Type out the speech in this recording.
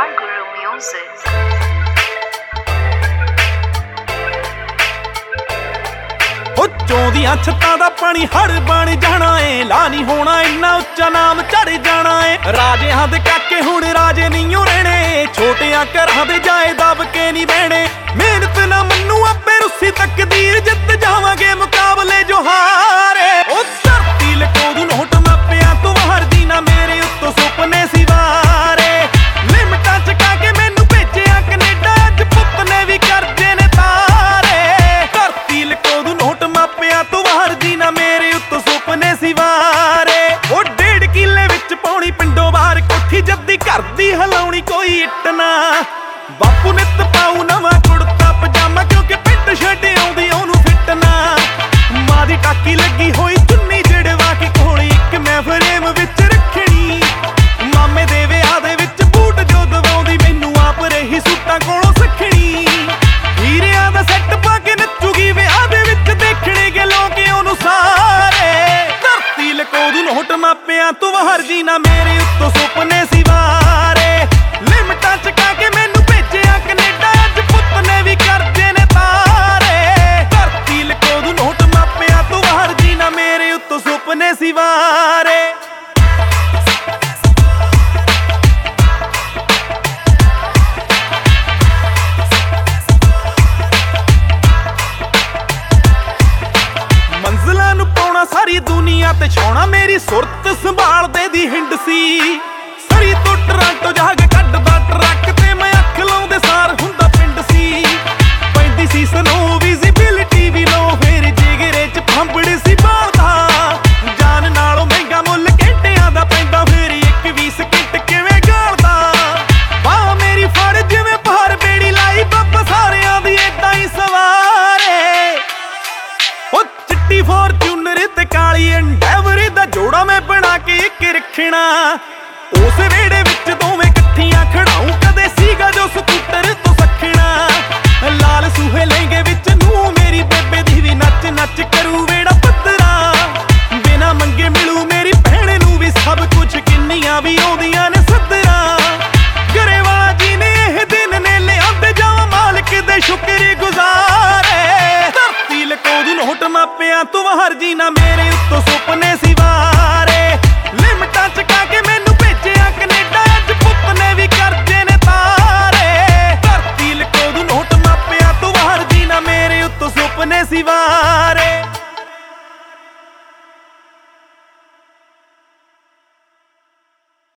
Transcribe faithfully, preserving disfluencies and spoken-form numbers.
Our Guru Music. ਉਹ ਚੌਂਦੀਆਂ ਛੱਤਾਂ ਦਾ ਪਾਣੀ ਹੜ ਬਣ ਜਾਣਾ ਏ, ਲਾ ਨਹੀਂ ਹੋਣਾ ਇੰਨਾ ਉੱਚਾ ਨਾਮ ਚੜ ਜਾਣਾ ਏ। ਰਾਜਿਆਂ ਦੇ ਕਾਕੇ ਹੁਣ ਰਾਜੇ ਨਹੀਂ ਓ ਰਹਿਣੇ, ਛੋਟਿਆਂ ਘਰਾਂ ਦੇ ਜਾਏ ਦਬ ਕੇ ਨਹੀਂ ਬਹਿਣੇ। ਮਿਹਨਤ ਨਾ ਮੰਨੂ ਆਪੇ ਰੁੱਸੀ ਤਕਦੀਰ, ਜਿੱਤ ਜਾਵਾਂਗੇ ਮੁਕਾਬਲੇ ਜੋ ਹਾਰੇ। ਉਹ ਧਰਤੀ ਲਕੋ ਦੂ ਨੋਟ ਮਾਪਿਆਂ ਤੋਂ ਬਾਹਰ ਦੀ ਨਾ ਮੇਰੇ ਉੱਤੋਂ ਸੁਪਨੇ ਸੀ ਵਾਰੇ। ਲਿਮਟਾਂ ਚਕਾ ਕੇ ਮੈਨੂੰ ਭੇਜਿਆ ਕੈਨੇਡਾ, ਅੱਜ ਪੁੱਤ ਨੇ ਵੀ ਕਰਜੇ ਨੇ ਤਾਰੇ। ਧਰਤੀ ਲਕੋ ਦੂ ਨੋਟ ਮਾਪਿਆਂ ਤੋਂ ਬਾਹਰ ਦੀ ਨਾ ਮੇਰੇ ਉੱਤੋਂ ਸੁਪਨੇ ਸੀ ਵਾਰੇ। ਉਹ ਡੇਢ ਕਿੱਲੇ ਵਿੱਚ ਪਾਉਣੀ ਪਿੰਡੋਂ ਬਾਹਰ ਕੋਠੀ, ਜੱਦੀ ਘਰ ਦੀ ਹਲਾਉਣੀ ਕੋਈ ਇੱਟ ਨਾ। ਬਾਪੂ ਨਿੱਤ ਪਾਉ ਨਵਾਂ ਕੁੜਤਾ ਪਜਾਮਾ, ਕਿਉਂਕਿ ਪਿੰਡ ਛੱਡ ਆਉਂਦੀ ਉਹਨੂੰ ਫਿੱਟ ਨਾ। ਮਾਂ ਦੀ ਟਾਕੀ ਲੱਗੀ ਹੋਈ ਚੁੰਨੀ ਜੜਵਾ ਕੇ ਕੋਲੇ ਇੱਕ ਮੈਂ ਫਰੇਮ ਵਿੱਚ ਰੱਖਣੀ। ਮਾਮੇ ਦੇ ਵਿਆਹ ਦੇ ਵਿੱਚ ਬੂਟ ਜੋ ਦਵਾਉਂਦੀ, ਮੈਨੂੰ ਆਪ ਰਹੀ ਸੂਟਾਂ ਕੋਲੋਂ ਸਿੱਖਣੀ। ਹੀਰਿਆਂ ਦਾ ਸੈੱਟ ਪਾ ਕੇ ਨੱਚੂਗੀ ਵਿਆਹ ਦੇ ਵਿੱਚ, ਦੇਖਣੇ ਗੇ ਲੋਕ ਉਹਨੂੰ ਸਾਰੇ। ਧਰਤੀ ਲਕੋ ਦੂ ਨੋਟ ਮਾਪਿਆਂ ਤੋਂ ਬਾਹਰ ਜੀ ਨਾ ਮੇਰੇ ਉੱਤੋਂ ਸੁਪਨੇ ਸੀ ਵਾਰੇ। ਲਿਮਟਾਂ ਚਕਾ ਕੇ ਮੈਨੂੰ ਭੇਜਿਆ ਕੈਨੇਡਾ, ਅੱਜ ਪੁੱਤ ਨੇ ਵੀ ਕਰਜੇ ਨੇ ਤਾਰੇ। ਧਰਤੀ ਲਕੋ ਦੂ ਨੋਟ ਮਾਪਿਆਂ ਤੋਂ ਬਾਹਰ ਜੀ ਨਾ ਮੇਰੇ ਉੱਤੋਂ ਸੁਪਨੇ ਸੀ ਵਾਰੇ। ਮੰਜ਼ਲਾਂ ਨੂੰ ਪਾਉਣਾ ਸਾਰੀ ਦੁਨੀਆ ਤੇ ਛਾਉਣਾ, ਮੇਰੀ ਸੁਰਤ ਸੰਭਾਲਦੇ ਦੀ ਹਿੰਡ ਸੀ। ਸਰੀ ਤੋਂ ਟਰਾਂਟੋ ਜਾ ਕੇ ਕੱਢਦਾ ਟਰੱਕ ਤੇ ਮੈਂ ਅੱਖ ਲਾਉਂਦੇ ਸਾਰ ਹੁੰਦਾ ਪਿੰਡ ਸੀ। ਪੈਂਦੀ ਸੀ ਸਨੋ ਵਿਜ਼ਿਬਿਲਿਟੀ ਵੀ ਲੋ, ਫੇਰ ਜਿਗਰੇ ਚ ਫੰਬੜ ਸੀ ਬਾਲਦਾ। ਜਾਨ ਨਾਲੋਂ ਮਹਿੰਗਾ ਮੁੱਲ ਘੰਟਿਆਂ ਦਾ ਪੈਂਦਾ, ਫੇਰ ਇੱਕ ਵੀ ਸਕਿੰਟ ਕਿਵੇਂ ਗਾਲਦਾ। ਬਾਹ ਮੇਰੀ ਫੜ ਜਿਵੇਂ ਬਾਹਰ ਬੇੜੀ ਲਾਈ, ਬਾਬਾ ਸਾਰਿਆਂ ਦੀ ਏਦਾਂ ਹੀ ਸਵਾਰੇ। ਉਹ ਚਿੱਟੀ ਫੋਰਚੂਨਰ ਤੇ ਕਾਲੀ ਐਂਡੈਵਰ ਦਾ ਜੋੜਾ ਮੈਂ ਬਣਾ ਕੇ ਇੱਕ ਰੱਖਣਾ। ਉਸ ਵੇੜੇ